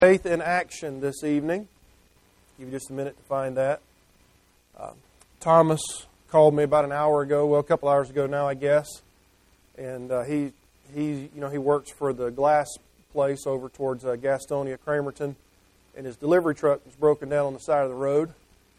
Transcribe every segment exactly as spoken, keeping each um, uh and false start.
Faith in action this evening. Give you just a minute to find that. Uh, Thomas called me about an hour ago, well, a couple hours ago now, I guess. And uh, he, he, you know, he works for the glass place over towards uh, Gastonia, Cramerton, and his delivery truck was broken down on the side of the road.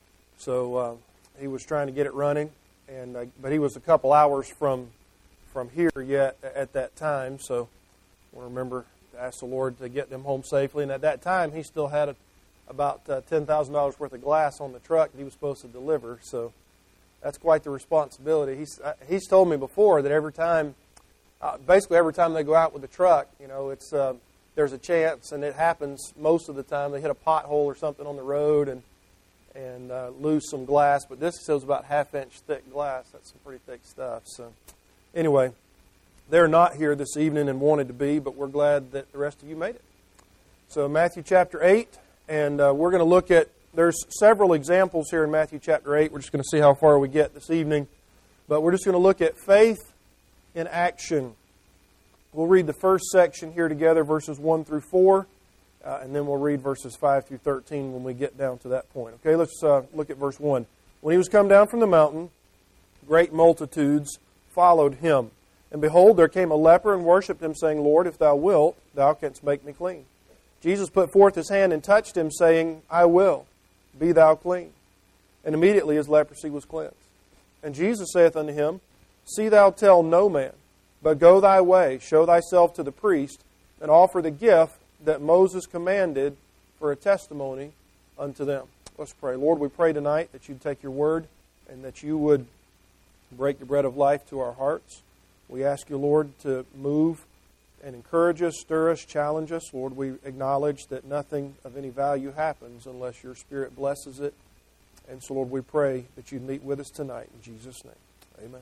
So uh, he was trying to get it running, and uh, but he was a couple hours from from here yet at that time. So I remember to ask the Lord to get them home safely. And at that time, he still had a, about uh, ten thousand dollars worth of glass on the truck that he was supposed to deliver. So that's quite the responsibility. He's uh, he's told me before that every time, uh, basically every time they go out with the truck, you know, it's uh, there's a chance, and it happens most of the time. They hit a pothole or something on the road and and uh, lose some glass. But this is about half inch thick glass. That's some pretty thick stuff. So anyway, they're not here this evening and wanted to be, but we're glad that the rest of you made it. So Matthew chapter eight, and uh, we're going to look at, there's several examples here in Matthew chapter eight. We're just going to see how far we get this evening. But we're just going to look at faith in action. We'll read the first section here together, verses one through four, uh, and then we'll read verses five through thirteen when we get down to that point. Okay, let's uh, look at verse one. When he was come down from the mountain, great multitudes followed him. And behold, there came a leper and worshipped him, saying, Lord, if thou wilt, thou canst make me clean. Jesus put forth his hand and touched him, saying, I will, be thou clean. And immediately his leprosy was cleansed. And Jesus saith unto him, See thou tell no man, but go thy way, show thyself to the priest, and offer the gift that Moses commanded for a testimony unto them. Let's pray. Lord, we pray tonight that you'd take your word and that you would break the bread of life to our hearts. We ask you, Lord, to move and encourage us, stir us, challenge us. Lord, we acknowledge that nothing of any value happens unless your Spirit blesses it. And so, Lord, we pray that you'd meet with us tonight. In Jesus' name, amen.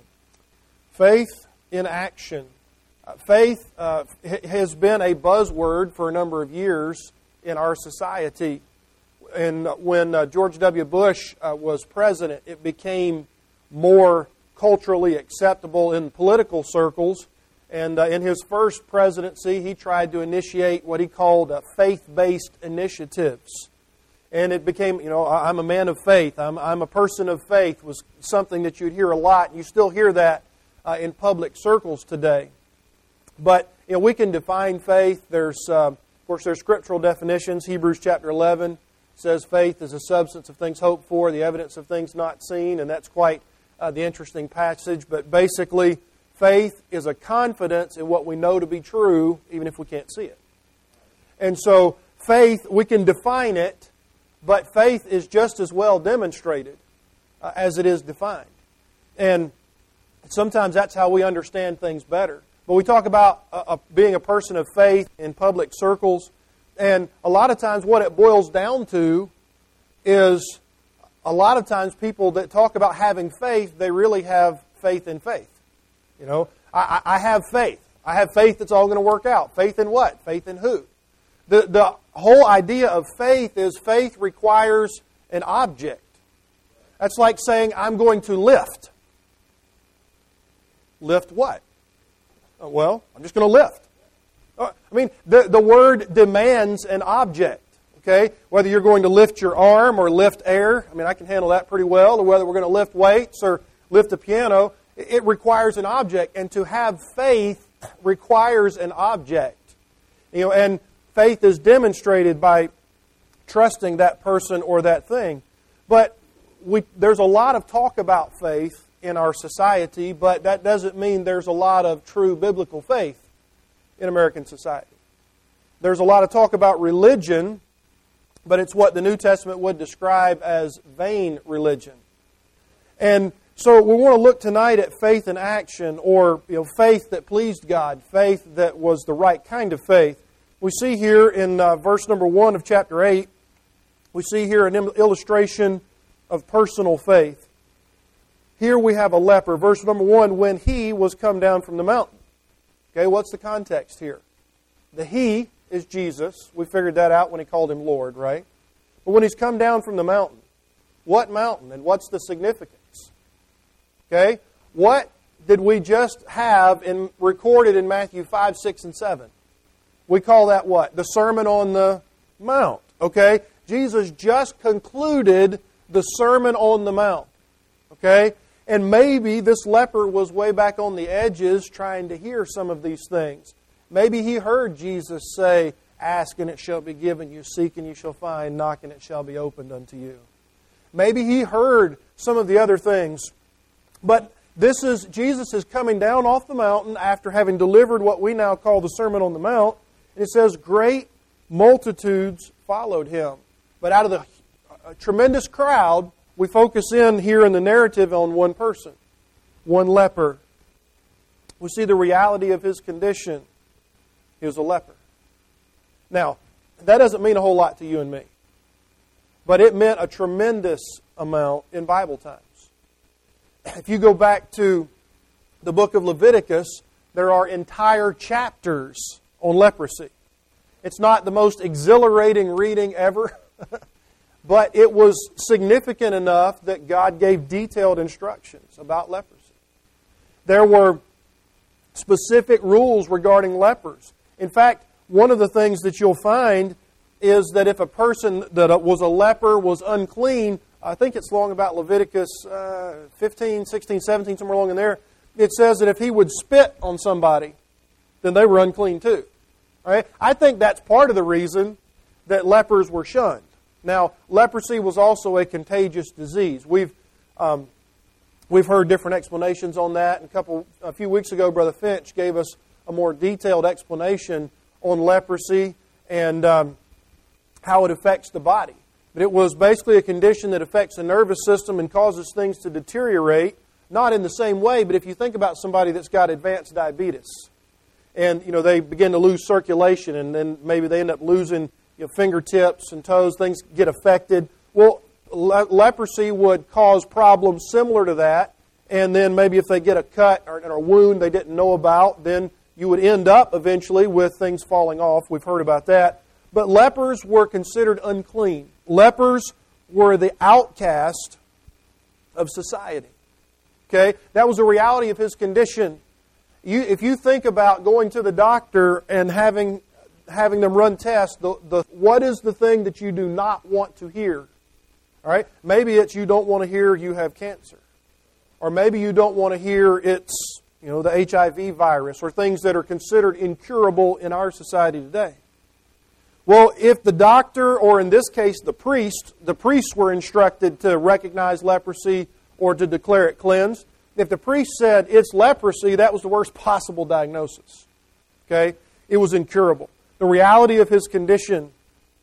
Faith in action. Uh, faith uh, has been a buzzword for a number of years in our society. And when uh, George W. Bush uh, was president, it became more culturally acceptable in political circles. And uh, in his first presidency, he tried to initiate what he called uh, faith-based initiatives. And it became, you know, I'm a man of faith, I'm, I'm a person of faith, was something that you'd hear a lot. And you still hear that uh, in public circles today. But, you know, we can define faith. There's, uh, of course, there's scriptural definitions. Hebrews chapter eleven says faith is a substance of things hoped for, the evidence of things not seen. And that's quite Uh, the interesting passage, but basically, faith is a confidence in what we know to be true, even if we can't see it. And so, faith, we can define it, but faith is just as well demonstrated uh, as it is defined. And sometimes that's how we understand things better. But we talk about uh, uh, being a person of faith in public circles, and a lot of times what it boils down to is a lot of times people that talk about having faith, they really have faith in faith. You know, I, I have faith. I have faith that's all going to work out. Faith in what? Faith in who? The, the whole idea of faith is faith requires an object. That's like saying, I'm going to lift. Lift what? Well, I'm just going to lift. I mean, the, the word demands an object. Okay, whether you're going to lift your arm or lift air, I mean, I can handle that pretty well, or whether we're going to lift weights or lift a piano, it requires an object. And to have faith requires an object. You know, and faith is demonstrated by trusting that person or that thing. But we, there's a lot of talk about faith in our society, but that doesn't mean there's a lot of true biblical faith in American society. There's a lot of talk about religion, but it's what the New Testament would describe as vain religion. And so we want to look tonight at faith in action, or you know, faith that pleased God, faith that was the right kind of faith. We see here in uh, verse number one of chapter eight, we see here an illustration of personal faith. Here we have a leper. Verse number one, when he was come down from the mountain. Okay, what's the context here? The he is Jesus. We figured that out when he called him Lord, right? But when he's come down from the mountain, what mountain and what's the significance? Okay? What did we just have in, recorded in Matthew five, six, and seven? We call that what? The Sermon on the Mount. Okay? Jesus just concluded the Sermon on the Mount. Okay? And maybe this leper was way back on the edges trying to hear some of these things. Maybe he heard Jesus say, ask and it shall be given you, seek and you shall find, knock and it shall be opened unto you. Maybe he heard some of the other things. But this is, Jesus is coming down off the mountain after having delivered what we now call the Sermon on the Mount. And it says, great multitudes followed him. But out of the a tremendous crowd, we focus in here in the narrative on one person, one leper. We see the reality of his condition. He was a leper. Now, that doesn't mean a whole lot to you and me. But it meant a tremendous amount in Bible times. If you go back to the book of Leviticus, there are entire chapters on leprosy. It's not the most exhilarating reading ever, but it was significant enough that God gave detailed instructions about leprosy. There were specific rules regarding lepers. In fact, one of the things that you'll find is that if a person that was a leper was unclean, I think it's along about Leviticus uh, fifteen, sixteen, seventeen, somewhere along in there, it says that if he would spit on somebody, then they were unclean too. All right? I think that's part of the reason that lepers were shunned. Now, leprosy was also a contagious disease. We've um, we've heard different explanations on that. And a couple, a few weeks ago, Brother Finch gave us a more detailed explanation on leprosy and um, how it affects the body. But it was basically a condition that affects the nervous system and causes things to deteriorate, not in the same way, but if you think about somebody that's got advanced diabetes, and you know they begin to lose circulation, and then maybe they end up losing you know, fingertips and toes, things get affected. Well, le- leprosy would cause problems similar to that, and then maybe if they get a cut or, or a wound they didn't know about, then you would end up eventually with things falling off. We've heard about that. But lepers were considered unclean. Lepers were the outcast of society. Okay? That was the reality of his condition. You, if you think about going to the doctor and having having them run tests, the, the, what is the thing that you do not want to hear? All right? Maybe it's you don't want to hear you have cancer. Or maybe you don't want to hear it's you know, the H I V virus, or things that are considered incurable in our society today. Well, if the doctor, or in this case the priest, the priests were instructed to recognize leprosy or to declare it cleansed. If the priest said it's leprosy, that was the worst possible diagnosis. Okay? It was incurable. The reality of his condition,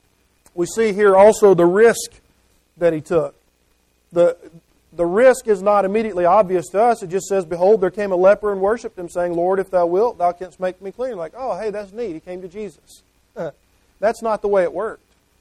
we see here also the risk that he took. The The risk is not immediately obvious to us. It just says, behold, there came a leper and worshipped him, saying, Lord, if thou wilt, thou canst make me clean. Like, oh, hey, that's neat. He came to Jesus. That's not the way it worked.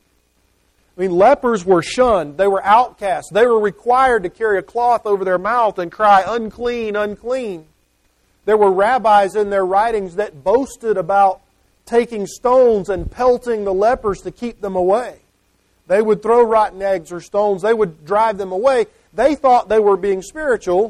I mean, lepers were shunned. They were outcasts. They were required to carry a cloth over their mouth and cry, unclean, unclean. There were rabbis in their writings that boasted about taking stones and pelting the lepers to keep them away. They would throw rotten eggs or stones. They would drive them away. They thought they were being spiritual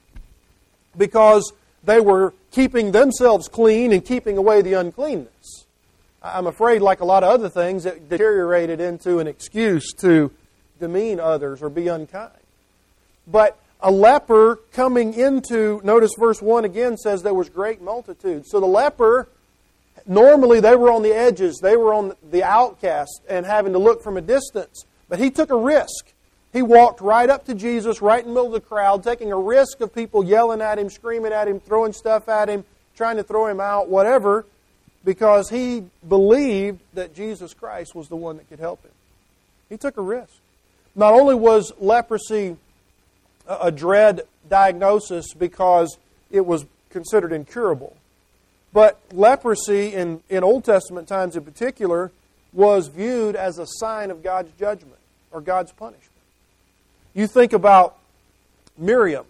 because they were keeping themselves clean and keeping away the uncleanness. I'm afraid, like a lot of other things, it deteriorated into an excuse to demean others or be unkind. But a leper coming into, notice verse one again says there was great multitude. So the leper, normally they were on the edges. They were on the outcast and having to look from a distance. But he took a risk. He walked right up to Jesus, right in the middle of the crowd, taking a risk of people yelling at him, screaming at him, throwing stuff at him, trying to throw him out, whatever, because he believed that Jesus Christ was the one that could help him. He took a risk. Not only was leprosy a dread diagnosis because it was considered incurable, but leprosy, in, in Old Testament times in particular, was viewed as a sign of God's judgment or God's punishment. You think about Miriam.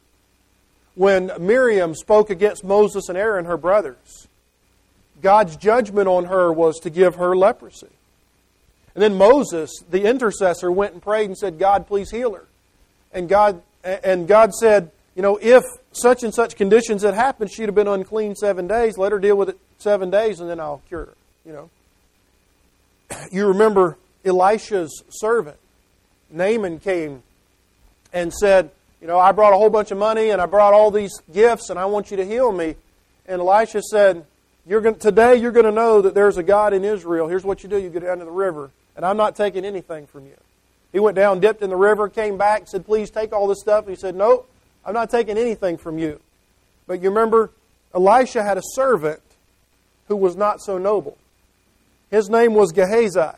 When Miriam spoke against Moses and Aaron, her brothers, God's judgment on her was to give her leprosy. And then Moses, the intercessor, went and prayed and said, God, please heal her. And God and God said, you know, if such and such conditions had happened, she'd have been unclean seven days. Let her deal with it seven days and then I'll cure her. You know. you remember Elisha's servant, Naaman, came and said, you know, I brought a whole bunch of money and I brought all these gifts and I want you to heal me. And Elisha said, you're going, today you're going to know that there's a God in Israel. Here's what you do. You go down to the river, and I'm not taking anything from you. He went down, dipped in the river, came back, said, please take all this stuff. He said, no, I'm not taking anything from you. But you remember, Elisha had a servant who was not so noble. His name was Gehazi.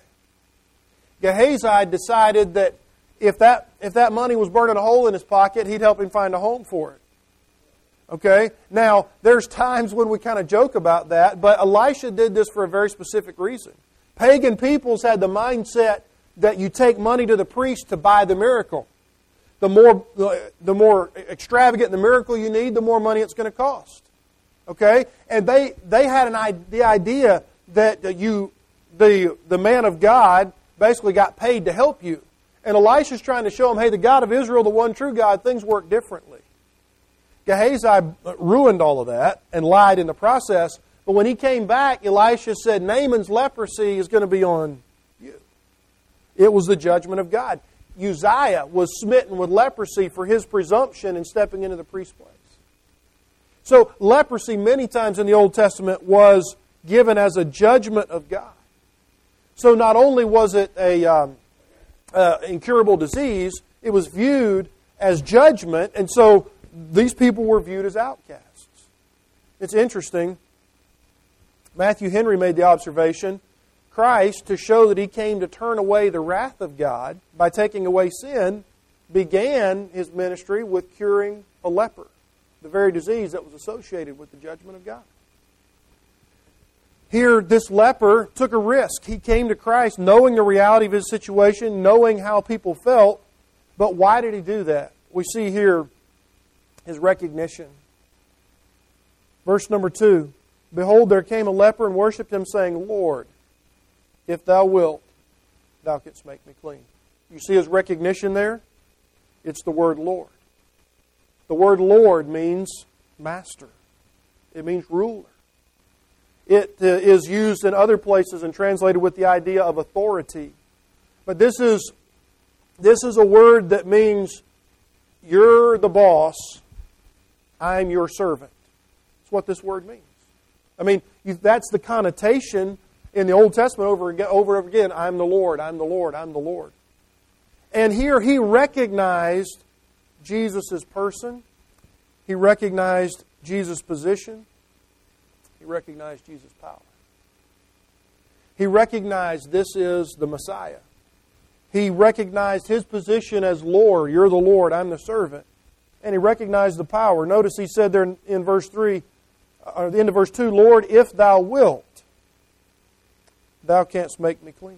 Gehazi decided that if that, if that money was burning a hole in his pocket, he'd help him find a home for it. Okay? Now, there's times when we kind of joke about that, but Elisha did this for a very specific reason. Pagan peoples had the mindset that you take money to the priest to buy the miracle. The more, the more extravagant the miracle you need, the more money it's going to cost. Okay? And they, they had an, the idea that you, the, the man of God basically got paid to help you. And Elisha's trying to show them, hey, the God of Israel, the one true God, things work differently. Gehazi ruined all of that and lied in the process. But when he came back, Elisha said, Naaman's leprosy is going to be on you. It was the judgment of God. Uzziah was smitten with leprosy for his presumption in stepping into the priest's place. So leprosy many times in the Old Testament was given as a judgment of God. So not only was it a um, uh, incurable disease, it was viewed as judgment, and so these people were viewed as outcasts. It's interesting. Matthew Henry made the observation, Christ, to show that He came to turn away the wrath of God by taking away sin, began His ministry with curing a leper, the very disease that was associated with the judgment of God. Here, this leper took a risk. He came to Christ knowing the reality of his situation, knowing how people felt. But why did he do that? We see here his recognition. Verse number two, behold, there came a leper and worshipped him, saying, Lord, if thou wilt, thou canst make me clean. You see his recognition there? It's the word Lord. The word Lord means master. It means ruler. It uh, is used in other places and translated with the idea of authority. But this is, this is a word that means you're the boss, I'm your servant. That's what this word means. I mean, you, that's the connotation in the Old Testament over and over, over again. I'm the Lord, I'm the Lord, I'm the Lord. And here he recognized Jesus' person. He recognized Jesus' position. He recognized Jesus' power. He recognized this is the Messiah. He recognized his position as Lord. You're the Lord, I'm the servant. And he recognized the power. Notice he said there in, in verse three, or the end of verse two, Lord, if thou wilt, thou canst make me clean.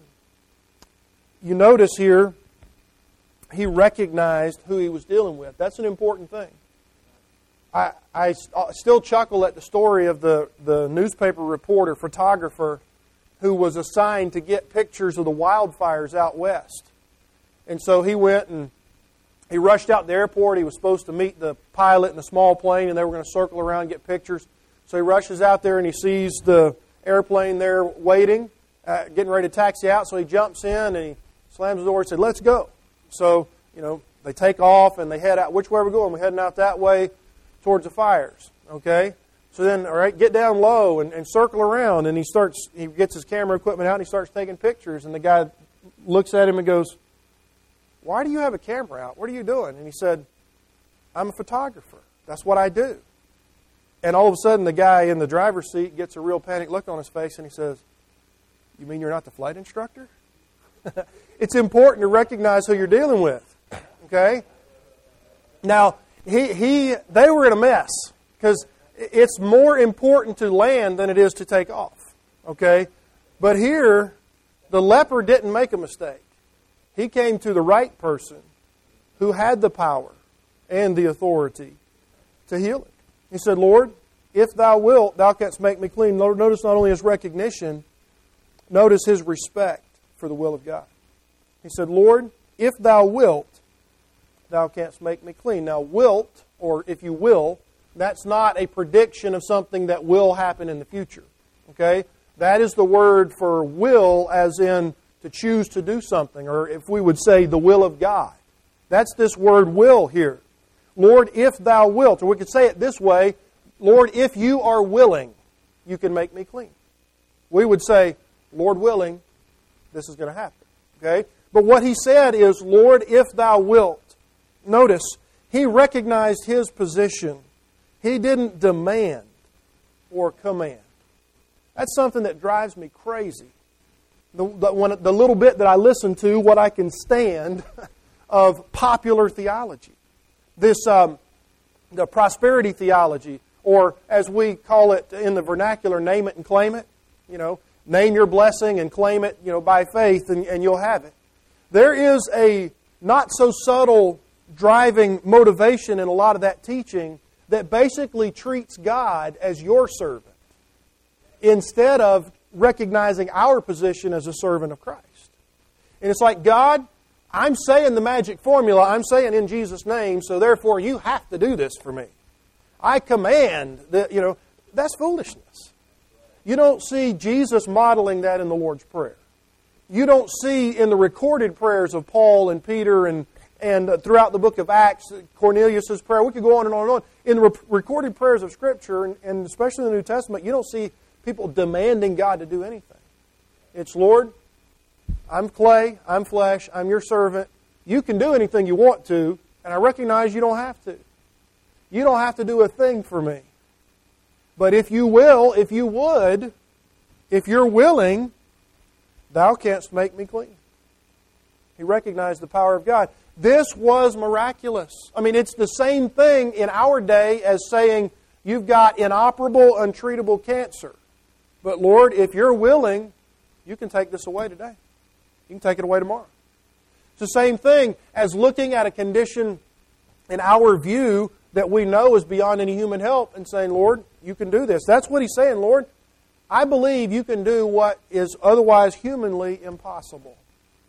You notice here, he recognized who he was dealing with. That's an important thing. I, I still chuckle at the story of the, the newspaper reporter, photographer, who was assigned to get pictures of the wildfires out west. And so he went and he rushed out to the airport. He was supposed to meet the pilot in a small plane, and they were going to circle around and get pictures. So he rushes out there and he sees the airplane there waiting, uh, getting ready to taxi out. So he jumps in and he slams the door and said, let's go. So, you know, they take off and they head out. Which way are we going? We're heading out that way towards the fires. Okay? So then, all right, get down low and, and circle around. And he starts, he gets his camera equipment out and he starts taking pictures. And the guy looks at him and goes, why do you have a camera out? What are you doing? And he said, I'm a photographer. That's what I do. And all of a sudden, the guy in the driver's seat gets a real panicked look on his face and he says, you mean you're not the flight instructor? It's important to recognize who you're dealing with. Okay? Now, he, he, they were in a mess because it's more important to land than it is to take off. Okay? But here, the leper didn't make a mistake. He came to the right person who had the power and the authority to heal it. He said, Lord, if thou wilt, thou canst make me clean. Notice not only his recognition, notice his respect for the will of God. He said, Lord, if thou wilt, thou canst make me clean. Now, wilt, or if you will, that's not a prediction of something that will happen in the future. Okay? That is the word for will, as in to choose to do something, or if we would say the will of God. That's this word will here. Lord, if thou wilt. Or we could say it this way, Lord, if you are willing, you can make me clean. We would say, Lord willing, this is going to happen. Okay? But what he said is, Lord, if thou wilt. Notice, he recognized his position. He didn't demand or command. That's something that drives me crazy. The, the, when, the little bit that I listen to, what I can stand of popular theology. This, um, the prosperity theology, or as we call it in the vernacular, name it and claim it. You know, name your blessing and claim it, you know, by faith, and, and you'll have it. There is a not so subtle driving motivation in a lot of that teaching that basically treats God as your servant instead of recognizing our position as a servant of Christ. And it's like, God, I'm saying the magic formula, I'm saying in Jesus' name, so therefore you have to do this for me. I command that, you know, that's foolishness. You don't see Jesus modeling that in the Lord's Prayer. You don't see in the recorded prayers of Paul and Peter and, and throughout the book of Acts, Cornelius' prayer. We could go on and on and on. In the re- recorded prayers of Scripture, and, and especially in the New Testament, you don't see people demanding God to do anything. It's, Lord, I'm clay, I'm flesh, I'm your servant. You can do anything you want to, and I recognize you don't have to. You don't have to do a thing for me. But if you will, if you would, if you're willing, thou canst make me clean. He recognized the power of God. This was miraculous. I mean, it's the same thing in our day as saying you've got inoperable, untreatable cancer. But Lord, if you're willing, you can take this away today. You can take it away tomorrow. It's the same thing as looking at a condition in our view that we know is beyond any human help and saying, Lord, you can do this. That's what he's saying, Lord. I believe you can do what is otherwise humanly impossible.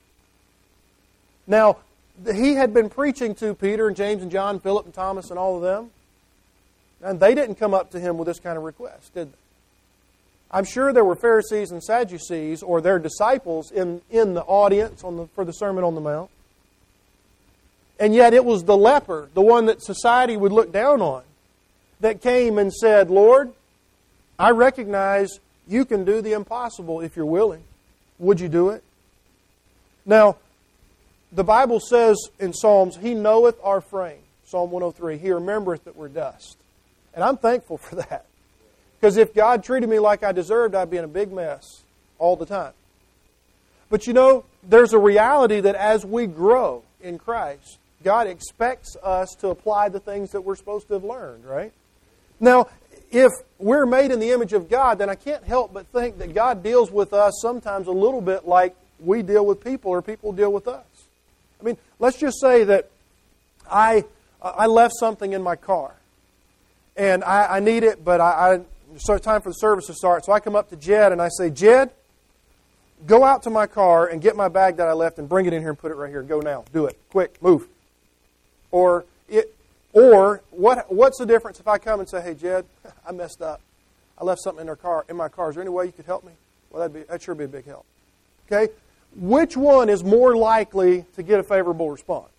Now, he had been preaching to Peter and James and John, Philip and Thomas and all of them. And they didn't come up to him with this kind of request, did they? I'm sure there were Pharisees and Sadducees or their disciples in, in the audience on the, for the Sermon on the Mount. And yet it was the leper, the one that society would look down on, that came and said, Lord, I recognize you can do the impossible if you're willing. Would you do it? Now, the Bible says in Psalms, He knoweth our frame. Psalm one oh three, He remembereth that we're dust. And I'm thankful for that. Because if God treated me like I deserved, I'd be in a big mess all the time. But you know, there's a reality that as we grow in Christ, God expects us to apply the things that we're supposed to have learned, right? Now, if we're made in the image of God, then I can't help but think that God deals with us sometimes a little bit like we deal with people or people deal with us. I mean, let's just say that I I left something in my car. And I, I need it, but I, I it's time for the service to start. So I come up to Jed and I say, Jed, go out to my car and get my bag that I left and bring it in here and put it right here. Go now. Do it. Quick. Move. Or it. Or what? What's the difference if I come and say, hey, Jed, I messed up. I left something in, our car, in my car. Is there any way you could help me? Well, that'd, be, that'd sure be a big help. Okay? Which one is more likely to get a favorable response?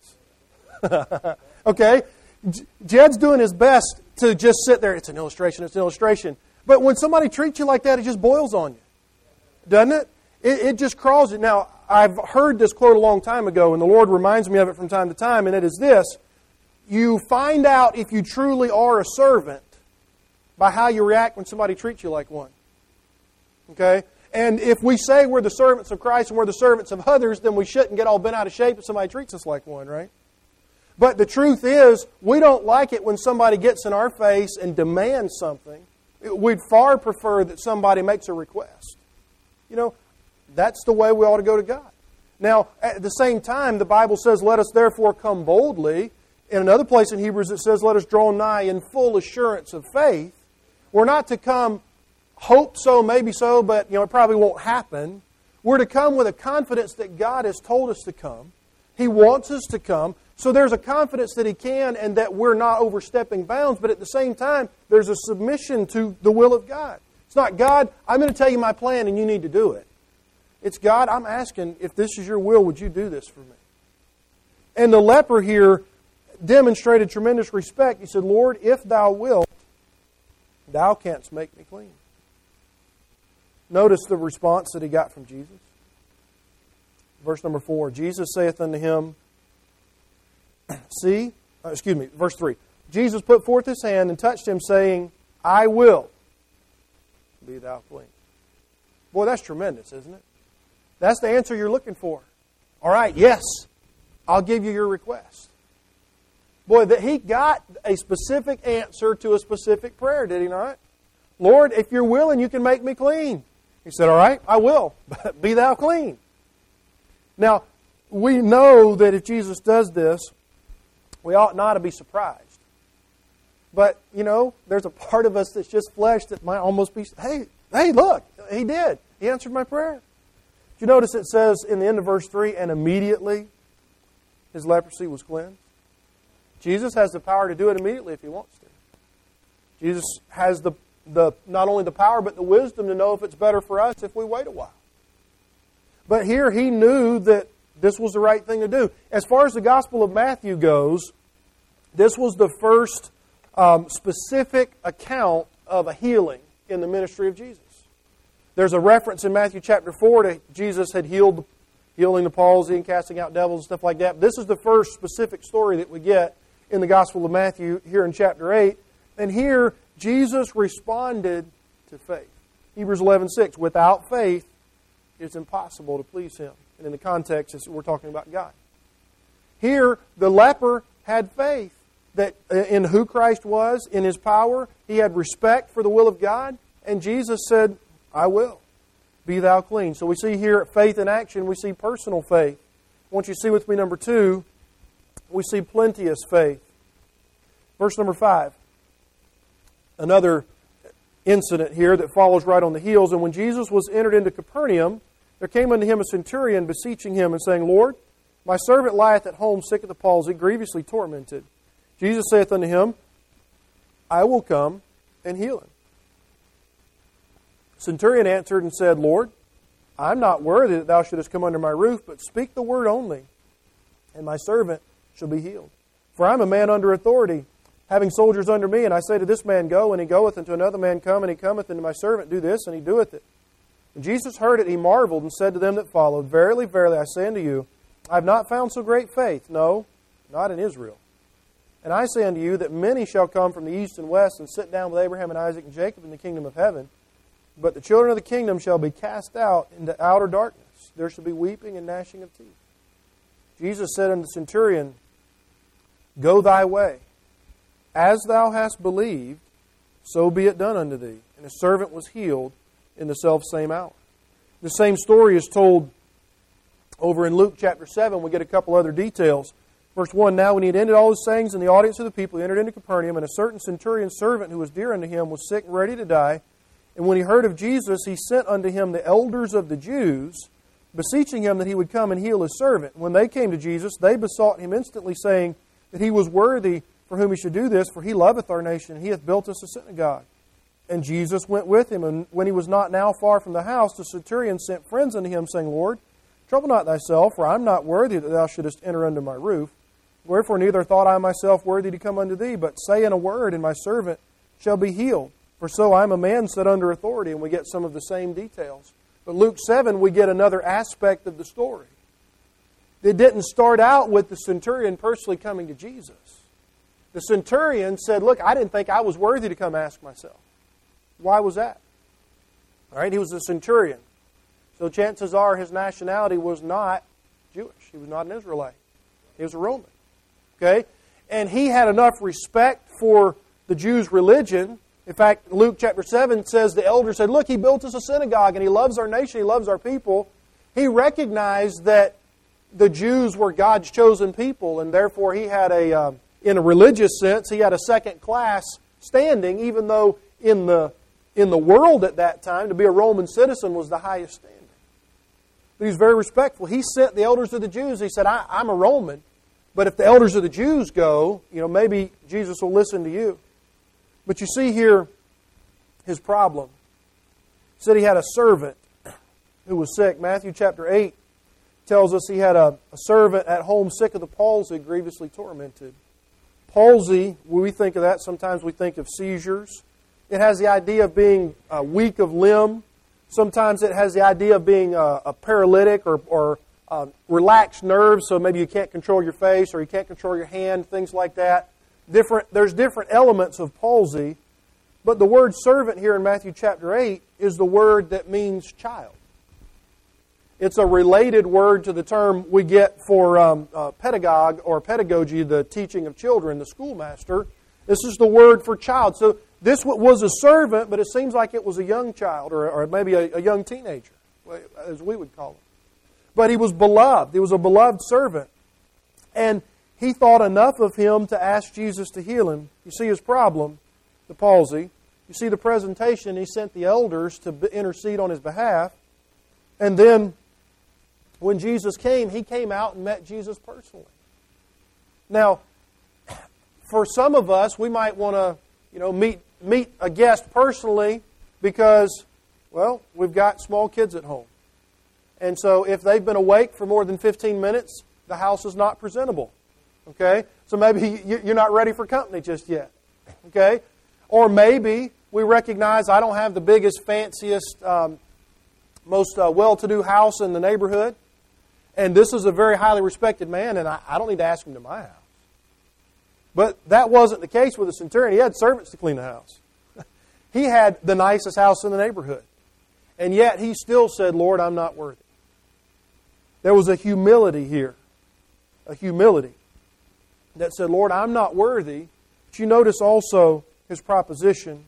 Okay? Jed's doing his best to just sit there. It's an illustration. It's an illustration. But when somebody treats you like that, it just boils on you. Doesn't it? It, it just crawls you. Now, I've heard this quote a long time ago, and the Lord reminds me of it from time to time, and it is this. You find out if you truly are a servant by how you react when somebody treats you like one. Okay? And if we say we're the servants of Christ and we're the servants of others, then we shouldn't get all bent out of shape if somebody treats us like one, right? But the truth is, we don't like it when somebody gets in our face and demands something. We'd far prefer that somebody makes a request. You know, that's the way we ought to go to God. Now, at the same time, the Bible says, let us therefore come boldly. In another place in Hebrews, it says, let us draw nigh in full assurance of faith. We're not to come, hope so, maybe so, but you know it probably won't happen. We're to come with a confidence that God has told us to come. He wants us to come. So there's a confidence that He can and that we're not overstepping bounds, but at the same time, there's a submission to the will of God. It's not, God, I'm going to tell you my plan and you need to do it. It's, God, I'm asking, if this is your will, would you do this for me? And the leper here demonstrated tremendous respect. He said, Lord, if thou wilt, thou canst make me clean. Notice the response that he got from Jesus. Verse number four, Jesus saith unto him, See, uh, excuse me, verse three. Jesus put forth his hand and touched him, saying, I will be thou clean. Boy, that's tremendous, isn't it? That's the answer you're looking for. All right, yes, I'll give you your request. Boy, that he got a specific answer to a specific prayer, did he not? Lord, if you're willing, you can make me clean. He said, all right, I will. Be thou clean. Now, we know that if Jesus does this, we ought not to be surprised. But, you know, there's a part of us that's just flesh that might almost be, hey, hey, look, he did. He answered my prayer. Did you notice it says in the end of verse three, and immediately his leprosy was cleansed? Jesus has the power to do it immediately if he wants to. Jesus has the, the not only the power, but the wisdom to know if it's better for us if we wait a while. But here he knew that this was the right thing to do. As far as the Gospel of Matthew goes, this was the first um, specific account of a healing in the ministry of Jesus. There's a reference in Matthew chapter four to Jesus had healed, healing the palsy and casting out devils and stuff like that. This is the first specific story that we get in the Gospel of Matthew here in chapter eight. And here, Jesus responded to faith. Hebrews eleven six, without faith, it's impossible to please Him. And in the context, we're talking about God. Here, the leper had faith that in who Christ was, in His power. He had respect for the will of God. And Jesus said, I will. Be thou clean. So we see here faith in action. We see personal faith. I want you to see with me number two. We see plenteous faith. Verse number five. Another incident here that follows right on the heels. And when Jesus was entered into Capernaum, there came unto him a centurion, beseeching him, and saying, Lord, my servant lieth at home sick of the palsy, grievously tormented. Jesus saith unto him, I will come and heal him. Centurion answered and said, Lord, I am not worthy that thou shouldest come under my roof, but speak the word only, and my servant shall be healed. For I am a man under authority, having soldiers under me, and I say to this man, go, and he goeth, and to another man, come, and he cometh, and to my servant, do this, and he doeth it. When Jesus heard it, he marveled, and said to them that followed, Verily, verily, I say unto you, I have not found so great faith, no, not in Israel. And I say unto you that many shall come from the east and west, and sit down with Abraham and Isaac and Jacob in the kingdom of heaven. But the children of the kingdom shall be cast out into outer darkness. There shall be weeping and gnashing of teeth. Jesus said unto the centurion, Go thy way. As thou hast believed, so be it done unto thee. And his servant was healed in the selfsame hour. The same story is told over in Luke chapter seven. We get a couple other details. Verse one, Now when he had ended all his sayings in the audience of the people, he entered into Capernaum, and a certain centurion's servant who was dear unto him was sick and ready to die. And when he heard of Jesus, he sent unto him the elders of the Jews, beseeching him that he would come and heal his servant. When they came to Jesus, they besought him instantly, saying that he was worthy for whom he should do this, for he loveth our nation, and he hath built us a synagogue. And Jesus went with him, and when he was not now far from the house, the centurion sent friends unto him, saying, Lord, trouble not thyself, for I am not worthy that thou shouldest enter under my roof. Wherefore neither thought I myself worthy to come unto thee, but say in a word, and my servant shall be healed. For so I am a man set under authority, and we get some of the same details. But Luke seven, we get another aspect of the story. It didn't start out with the centurion personally coming to Jesus. The centurion said, look, I didn't think I was worthy to come ask myself. Why was that? All right, he was a centurion. So chances are his nationality was not Jewish. He was not an Israelite. He was a Roman. Okay? And he had enough respect for the Jews' religion. In fact, Luke chapter seven says the elder said, look, he built us a synagogue and he loves our nation, he loves our people. He recognized that the Jews were God's chosen people, and therefore he had a, uh, in a religious sense, he had a second-class standing, even though in the, in the world at that time, to be a Roman citizen was the highest standing. But he was very respectful. He sent the elders of the Jews. He said, I, I'm a Roman, but if the elders of the Jews go, you know, maybe Jesus will listen to you. But you see here his problem. said he had a servant who was sick. Matthew chapter eight tells us he had a, a servant at home sick of the palsy, grievously tormented. Palsy, when we think of that, sometimes we think of seizures. It has the idea of being uh, weak of limb. Sometimes it has the idea of being a, a paralytic or, or uh, relaxed nerves, so maybe you can't control your face or you can't control your hand, things like that. Different. There's different elements of palsy, but the word servant here in Matthew chapter eight is the word that means child. It's a related word to the term we get for um, uh, pedagogue or pedagogy, the teaching of children, the schoolmaster. This is the word for child. So this was a servant, but it seems like it was a young child or, or maybe a, a young teenager, as we would call him. But he was beloved. He was a beloved servant. And he thought enough of him to ask Jesus to heal him. You see his problem, the palsy. You see the presentation. He sent the elders to intercede on his behalf. And then when Jesus came, he came out and met Jesus personally. Now, for some of us, we might want to, you know, meet meet a guest personally because, well, we've got small kids at home. And so if they've been awake for more than fifteen minutes, the house is not presentable. Okay? So maybe you're not ready for company just yet. Okay? Or maybe we recognize I don't have the biggest, fanciest, um, most uh, well-to-do house in the neighborhood. And this is a very highly respected man, and I, I don't need to ask him to my house. But that wasn't the case with the centurion. He had servants to clean the house. He had the nicest house in the neighborhood. And yet he still said, Lord, I'm not worthy. There was a humility here. A humility that said, Lord, I'm not worthy. But you notice also his proposition.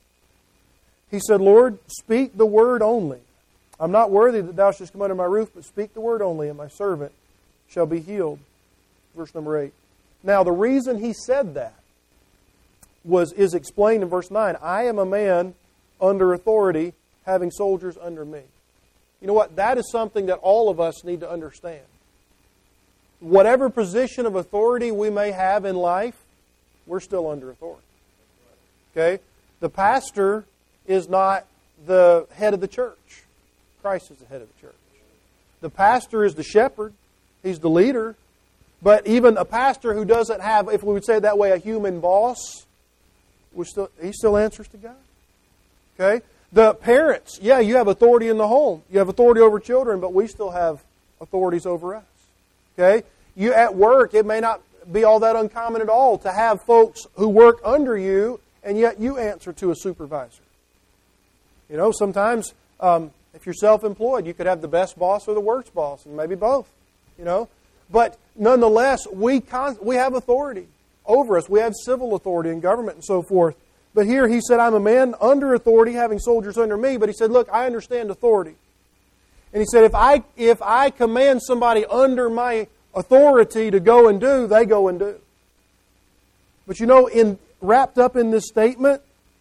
He said, Lord, speak the word only. I'm not worthy that thou shouldst come under my roof, but speak the word only, and my servant shall be healed. Verse number eight. Now, the reason he said that was is explained in verse nine. I am a man under authority, having soldiers under me. You know what? That is something that all of us need to understand. Whatever position of authority we may have in life, we're still under authority. Okay? The pastor is not the head of the church. Christ is the head of the church. The pastor is the shepherd. He's the leader. But even a pastor who doesn't have, if we would say it that way, a human boss, we still, he still answers to God. Okay? The parents, yeah, you have authority in the home. You have authority over children, but we still have authorities over us. Okay? You at work, it may not be all that uncommon at all to have folks who work under you, and yet you answer to a supervisor. You know, sometimes um, if you're self-employed, you could have the best boss or the worst boss, and maybe both. You know, but nonetheless, we con- we have authority over us. We have civil authority in government and so forth. But here he said, I'm a man under authority, having soldiers under me. But he said, look, I understand authority. And he said, if I if I command somebody under my authority to go and do, they go and do. But you know, in wrapped up in this statement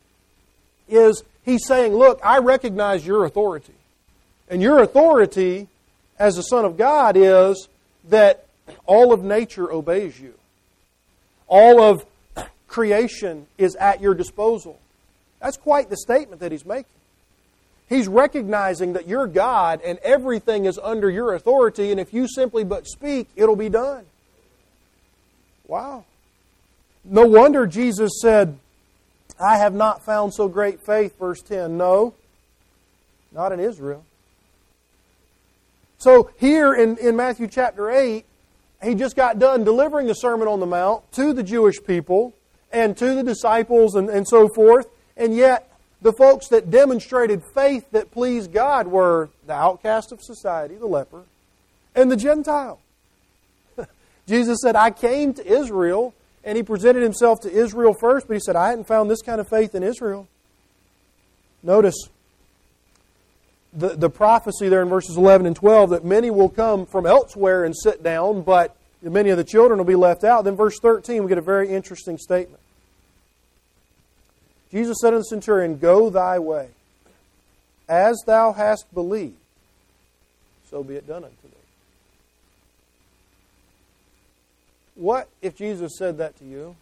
is he's saying, look, I recognize your authority. And your authority as the Son of God is that all of nature obeys you. All of creation is at your disposal. That's quite the statement that he's making. He's recognizing that you're God and everything is under your authority, and if you simply but speak, it'll be done. Wow. No wonder Jesus said, I have not found so great faith, verse ten. No, not in Israel. So here in, in Matthew chapter eight, he just got done delivering the Sermon on the Mount to the Jewish people and to the disciples and, and so forth. And yet, the folks that demonstrated faith that pleased God were the outcast of society, the leper, and the Gentile. Jesus said, I came to Israel, and he presented himself to Israel first, but he said, I hadn't found this kind of faith in Israel. Notice the, the prophecy there in verses eleven and twelve that many will come from elsewhere and sit down, but many of the children will be left out. Then verse thirteen, we get a very interesting statement. Jesus said to the centurion, go thy way. As thou hast believed, so be it done unto thee. What if Jesus said that to you?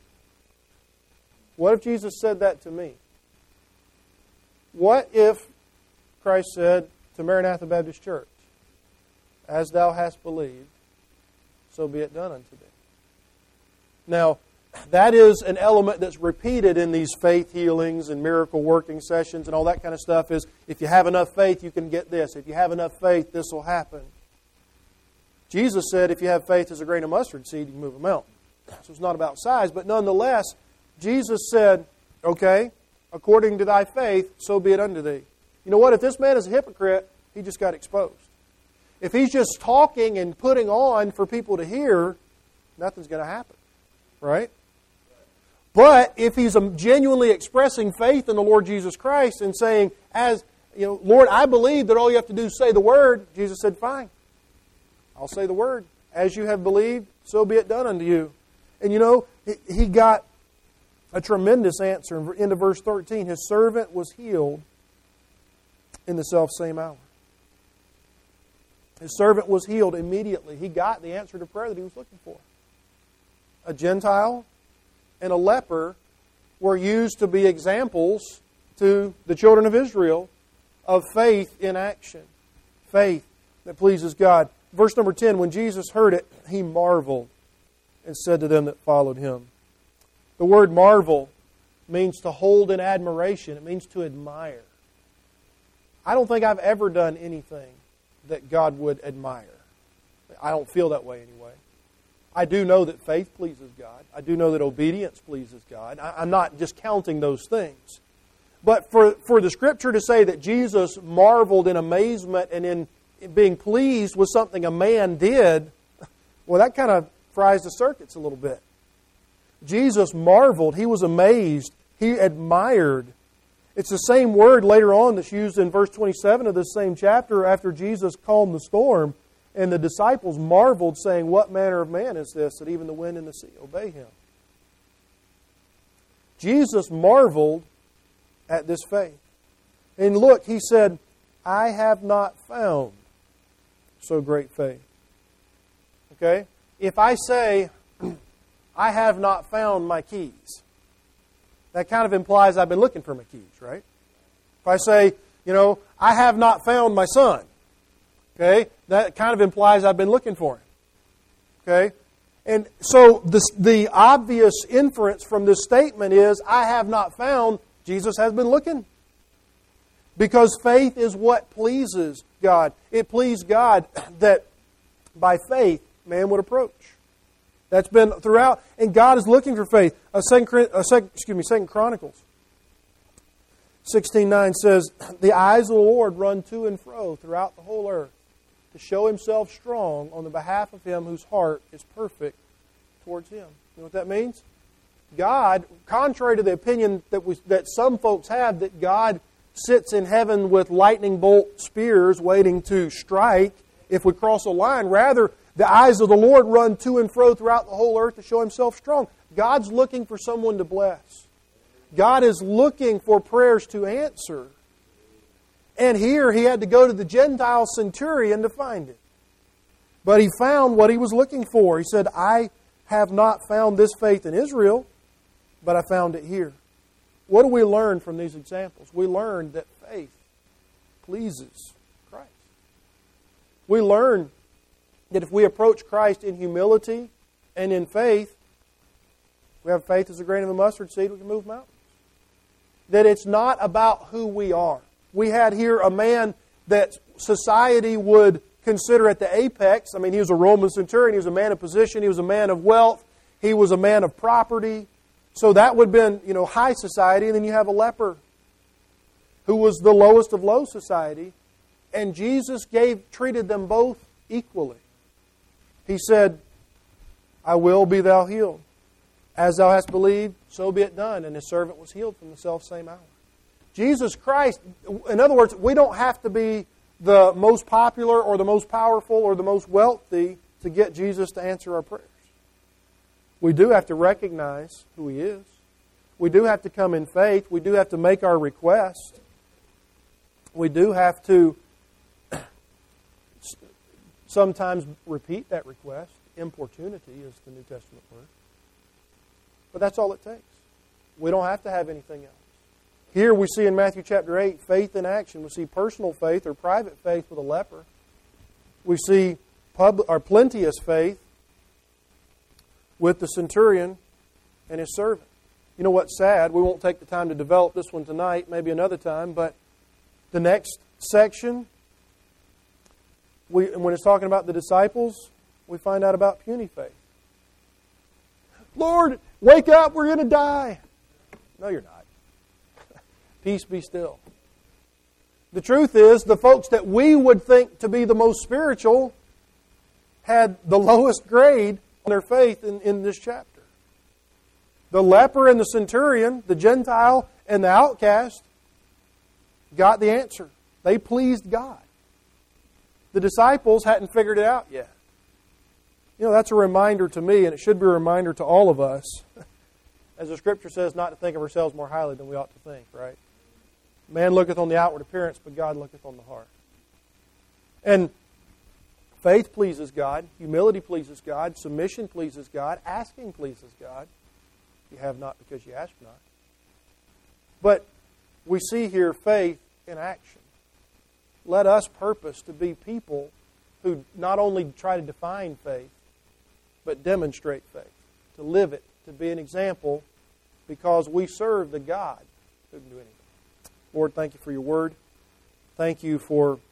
What if Jesus said that to me? What if Christ said to Maranatha Baptist Church, as thou hast believed, so be it done unto thee. Now, that is an element that's repeated in these faith healings and miracle working sessions and all that kind of stuff is, if you have enough faith, you can get this. If you have enough faith, this will happen. Jesus said if you have faith as a grain of mustard seed, you can move a mountain. So it's not about size, but nonetheless, Jesus said, okay, according to thy faith, so be it unto thee. You know what? If this man is a hypocrite, he just got exposed. If he's just talking and putting on for people to hear, nothing's going to happen. Right? But if he's genuinely expressing faith in the Lord Jesus Christ and saying, as you know, Lord, I believe that all you have to do is say the word, Jesus said, fine, I'll say the word. As you have believed, so be it done unto you. And you know, he got a tremendous answer. Into verse thirteen, his servant was healed in the selfsame hour. His servant was healed immediately. He got the answer to prayer that he was looking for. A Gentile and a leper were used to be examples to the children of Israel of faith in action. Faith that pleases God. Verse number ten, when Jesus heard it, he marveled and said to them that followed him. The word marvel means to hold in admiration. It means to admire. I don't think I've ever done anything that God would admire. I don't feel that way anyway. I do know that faith pleases God. I do know that obedience pleases God. I, I'm not just counting those things. But for, for the Scripture to say that Jesus marveled in amazement and in being pleased with something a man did, well, that kind of fries the circuits a little bit. Jesus marveled. He was amazed. He admired. It's the same word later on that's used in verse twenty-seven of this same chapter after Jesus calmed the storm. And the disciples marveled, saying, what manner of man is this, that even the wind and the sea obey him? Jesus marveled at this faith. And look, he said, I have not found so great faith. Okay? If I say, I have not found my keys, that kind of implies I've been looking for my keys, right? If I say, you know, I have not found my son, okay, that kind of implies I've been looking for him. Okay? And so the, the obvious inference from this statement is, I have not found, Jesus has been looking. Because faith is what pleases God. It pleased God that by faith man would approach. That's been throughout, and God is looking for faith. Uh, second, uh, second, excuse me, Second Chronicles sixteen nine says, the eyes of the Lord run to and fro throughout the whole earth, to show himself strong on the behalf of him whose heart is perfect towards him. You know what that means? God, contrary to the opinion that we, that some folks have, that God sits in heaven with lightning bolt spears waiting to strike if we cross a line. Rather, the eyes of the Lord run to and fro throughout the whole earth to show himself strong. God's looking for someone to bless. God is looking for prayers to answer. And here he had to go to the Gentile centurion to find it. But he found what he was looking for. He said, I have not found this faith in Israel, but I found it here. What do we learn from these examples? We learn that faith pleases Christ. We learn that if we approach Christ in humility and in faith, we have faith as a grain of a mustard seed, we can move mountains. That it's not about who we are. We had here a man that society would consider at the apex. I mean, he was a Roman centurion. He was a man of position. He was a man of wealth. He was a man of property. So that would have been, you know, high society. And then you have a leper who was the lowest of low society. And Jesus gave treated them both equally. He said, I will be thou healed. As thou hast believed, so be it done. And his servant was healed from the selfsame hour. Jesus Christ, in other words, we don't have to be the most popular or the most powerful or the most wealthy to get Jesus to answer our prayers. We do have to recognize who he is. We do have to come in faith. We do have to make our request. We do have to sometimes repeat that request. Importunity is the New Testament word. But that's all it takes. We don't have to have anything else. Here we see in Matthew chapter eight, faith in action. We see personal faith or private faith with a leper. We see pub, or plenteous faith with the centurion and his servant. You know what's sad? We won't take the time to develop this one tonight, maybe another time, but the next section, we, when it's talking about the disciples, we find out about puny faith. Lord, wake up, we're going to die. No, you're not. Peace be still. The truth is, the folks that we would think to be the most spiritual had the lowest grade on their faith in, in this chapter. The leper and the centurion, the Gentile and the outcast, got the answer. They pleased God. The disciples hadn't figured it out yet. You know, that's a reminder to me, and it should be a reminder to all of us, as the Scripture says, not to think of ourselves more highly than we ought to think, right? Man looketh on the outward appearance, but God looketh on the heart. And faith pleases God, humility pleases God, submission pleases God, asking pleases God. You have not because you ask not. But we see here faith in action. Let us purpose to be people who not only try to define faith, but demonstrate faith, to live it, to be an example, because we serve the God who can do anything. Lord, thank you for your word. Thank you for